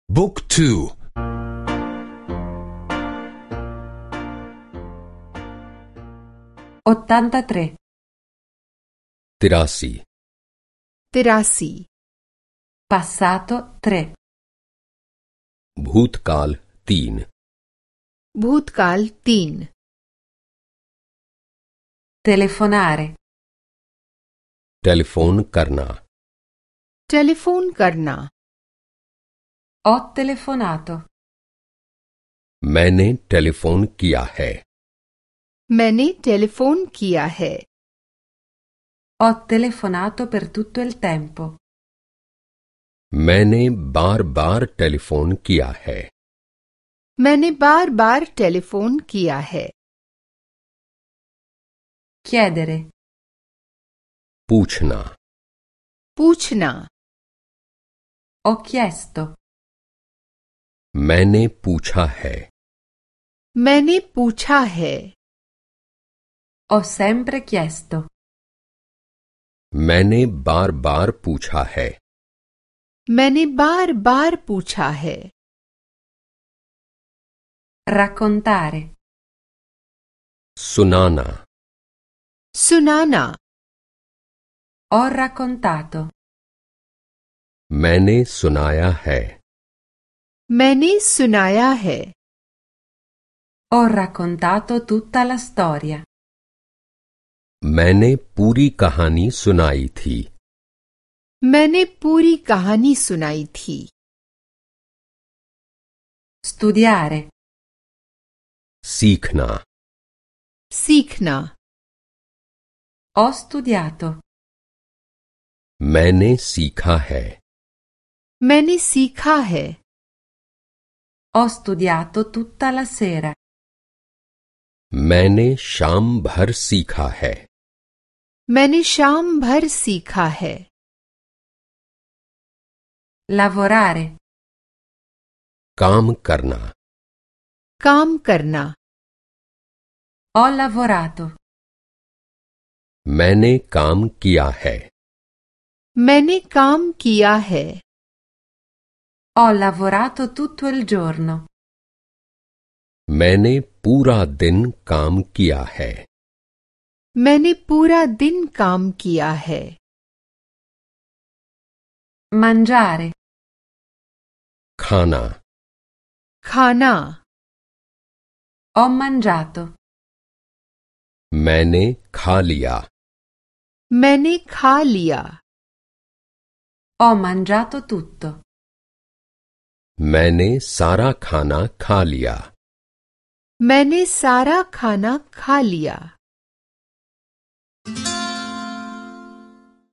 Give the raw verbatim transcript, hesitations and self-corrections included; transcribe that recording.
บุ๊กทู ottantatré तिरासी तिरासी passato tre भूतकाल तीन भूतकाल तीन telefonare टेलीफोन करना टेलीफोन करना ho telefonato मैंने टेलीफोन किया है मैंने टेलीफोन किया है ho telefonato per tutto il tempo मैंने बार बार टेलीफोन किया है मैंने बार बार टेलीफोन किया है chiedere पूछना पूछना ho chiesto मैंने पूछा है मैंने पूछा है ho sempre chiesto मैंने बार बार पूछा है मैंने बार बार पूछा है raccontare सुनाना सुनाना ho raccontato मैंने सुनाया है मैंने सुनाया है ho raccontato tutta la storia मैंने पूरी कहानी सुनाई थी मैंने पूरी कहानी सुनाई थी studiare सीखना सीखना ho studiato मैंने सीखा है मैंने सीखा है ho studiato tutta la sera मैंने शाम भर सीखा है मैंने शाम भर सीखा है lavorare काम करना काम करना ho lavorato मैंने काम किया है मैंने काम किया है ho lavorato tutto il giorno मैंने पूरा दिन काम किया है मैंने पूरा दिन काम किया है mangiare खाना खाना ho mangiato मैंने खा लिया मैंने खा लिया ho mangiato tutto मैंने सारा खाना खा लिया मैंने सारा खाना खा लिया